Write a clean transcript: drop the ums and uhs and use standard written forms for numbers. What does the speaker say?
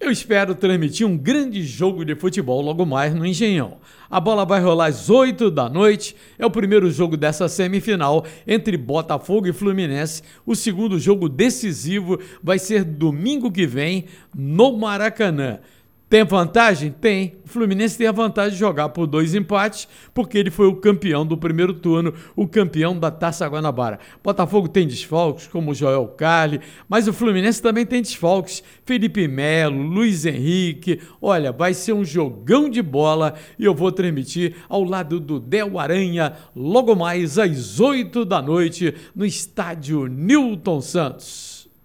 Eu espero transmitir um grande jogo de futebol logo mais no Engenhão. A bola vai rolar às 8 da noite, é o primeiro jogo dessa semifinal entre Botafogo e Fluminense. O segundo jogo decisivo vai ser domingo que vem no Maracanã. Tem vantagem? Tem. O Fluminense tem a vantagem de jogar por 2 empates, porque ele foi o campeão do primeiro turno, o campeão da Taça Guanabara. Botafogo tem desfalques, como o Joel Carli, mas o Fluminense também tem desfalques. Felipe Melo, Luiz Henrique. Olha, vai ser um jogão de bola e eu vou transmitir ao lado do Del Aranha, logo mais às 8 da noite, no estádio Newton Santos.